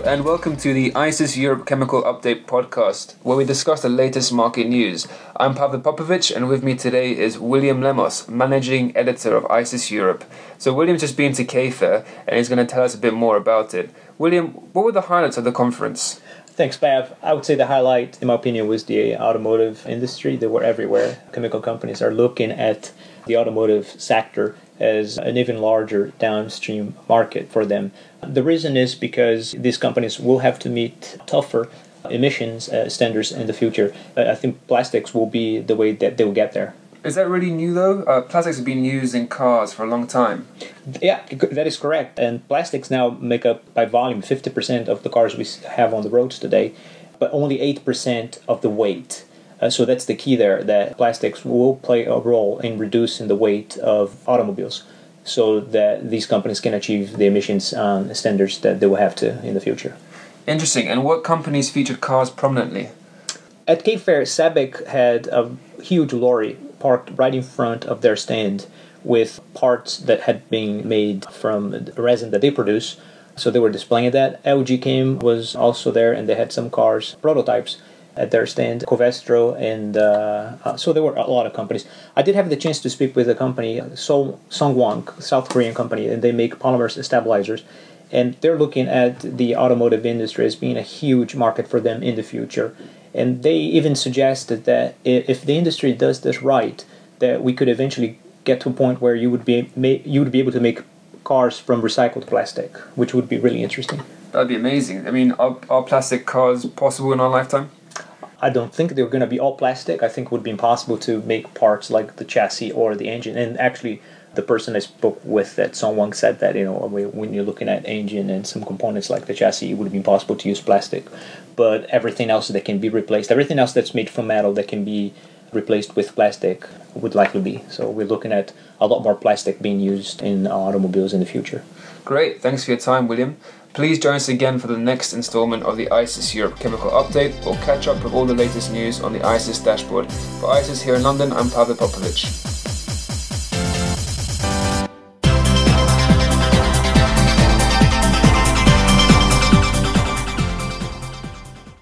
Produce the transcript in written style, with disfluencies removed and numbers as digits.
and welcome to the ICIS Europe Chemical Update podcast, where we discuss the latest market news. I'm Pavel Popovic, and with me today is William Lemos, Managing Editor of ICIS Europe. So William's just been to K-Fair, and he's going to tell us a bit more about it. William, what were the highlights of the conference? Thanks, Pav. I would say the highlight, in my opinion, was the automotive industry. They were everywhere. Chemical companies are looking at the automotive sector as an even larger downstream market for them. The reason is because these companies will have to meet tougher emissions standards in the future. I think plastics will be the way that they will get there. Is that really new though? Plastics have been used in cars for a long time. Yeah, that is correct. And plastics now make up by volume 50% of the cars we have on the roads today, but only 8% of the weight. So that's the key there, that plastics will play a role in reducing the weight of automobiles so that these companies can achieve the emissions standards that they will have to in the future. Interesting. And what companies featured cars prominently? At K-Fair, SABIC had a huge lorry parked right in front of their stand with parts that had been made from the resin that they produce. So they were displaying that. LG Chem was also there, and they had some cars, prototypes, at their stand, Covestro, and so there were a lot of companies. I did have the chance to speak with a company, Songwon, South Korean company, and they make polymer stabilizers. And they're looking at the automotive industry as being a huge market for them in the future. And they even suggested that if the industry does this right, that we could eventually get to a point where you would be able to make cars from recycled plastic, which would be really interesting. That'd be amazing. I mean, are plastic cars possible in our lifetime? I don't think they're going to be all plastic. I think it would be impossible to make parts like the chassis or the engine. And actually, the person I spoke with at Songwon said that, when you're looking at engine and some components like the chassis, it would be impossible to use plastic. But everything else that can be replaced, everything else that's made from metal that can be replaced with plastic would likely be. So we're looking at a lot more plastic being used in automobiles in the future. Great. Thanks for your time, William. Please join us again for the next installment of the ICIS Europe Chemical Update, or catch up with all the latest news on the ICIS dashboard. For ICIS here in London, I'm Pavel Popovic.